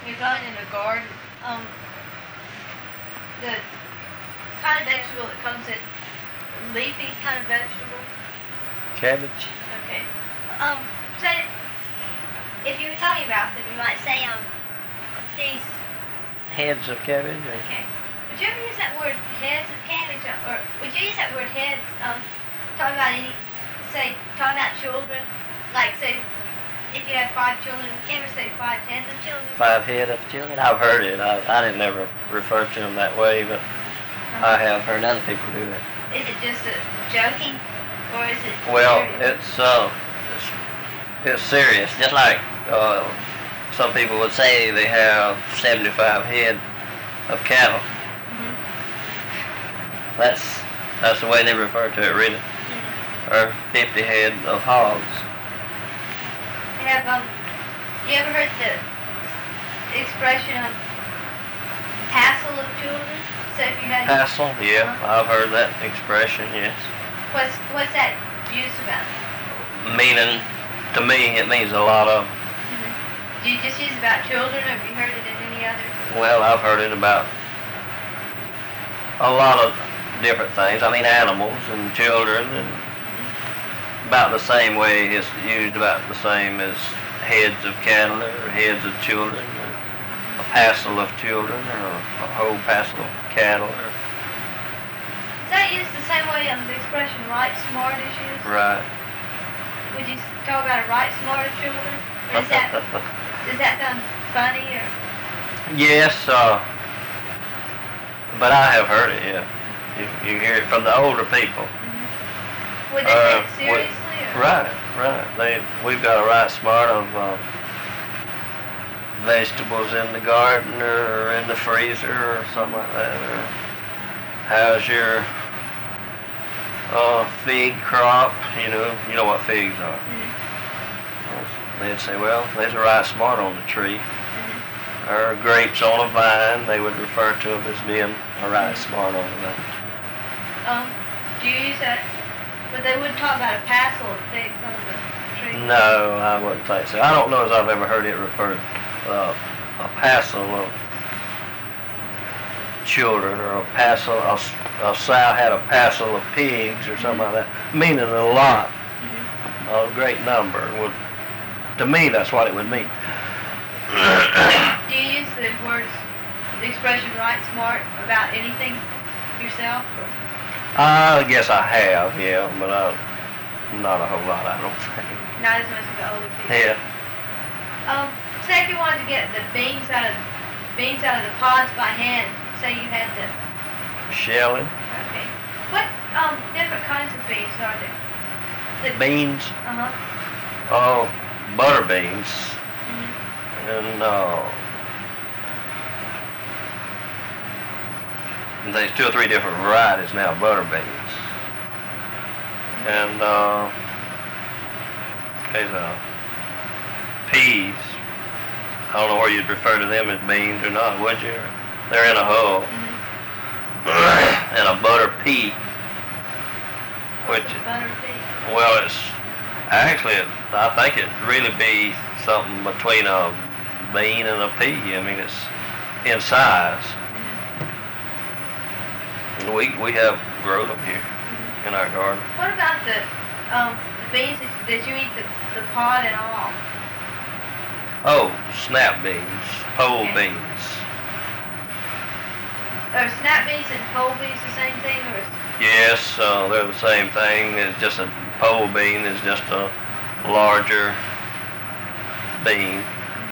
You're growing in a garden. The kind of vegetable that comes in leafy kind of vegetable. Cabbage. Okay. Say, if you were talking about them, you might say these. Heads of cabbage. Or? Okay. Would you ever use that word heads of cabbage, or would you use that word heads? Talking about talking about children, like say. If you have 5 children, would you ever say 5 heads of children? 5 head of children? I've heard it. I didn't never refer to them that way, but I have heard other people do that. Is it just joking, or is it Well, serious? it's serious. Just like some people would say they have 75 head of cattle. Mm-hmm. That's the way they refer to it, really. Mm-hmm. Or 50 head of hogs. You ever heard the expression of passel of children? So if you had passel, yeah, I've heard that expression, yes. What's that used about? Meaning, to me, it means a lot of. Mm-hmm. Do you just use it about children, or have you heard it in any other? Well, I've heard it about a lot of different things. I mean, animals and children, and about the same way it's used, about the same as heads of cattle or heads of children, or a passel of children, or a whole passel of cattle. Is that used the same way the expression right smart is used? Right. Would you talk about a right smart of children? Or does that sound funny, or? Yes, but I have heard it, yeah. You hear it from the older people. Mm-hmm. Would they take it seriously? Right. We've got a right smart of vegetables in the garden or in the freezer or something like that. Or how's your fig crop? You know what figs are. Mm-hmm. They'd say, well, there's a right smart on the tree. Mm-hmm. Or grapes on a vine, they would refer to them as being a right smart on the vine. Do you use that? But they wouldn't talk about a passel of figs on the tree. No, I wouldn't think so. I don't know as I've ever heard it referred a passel of children, or a passel. A sow had a passel of pigs, or something like that, meaning a lot, a great number. To me, that's what it would mean. Do you use the expression right smart about anything yourself? I guess I have, yeah, but not a whole lot, I don't think. Not as much as the older people. Yeah. Say if you wanted to get the beans out of the pods by hand, say you had to shelling. Okay. What different kinds of beans are there? Beans? Uh-huh. Oh, butter beans. Mm-hmm. And there's 2 or 3 different varieties now of butter beans. And there's peas. I don't know where you'd refer to them as beans or not, would you? They're in a hull. Mm-hmm. And a butter pea. What's a butter pea? Well, I think it'd really be something between a bean and a pea. I mean, it's in size. Mm-hmm. We have grown them here in our garden. What about the beans that you eat the pod and all? Oh, snap beans, pole beans. Are snap beans and pole beans the same thing, or? Yes, they're the same thing. It's just a pole bean is just a larger bean.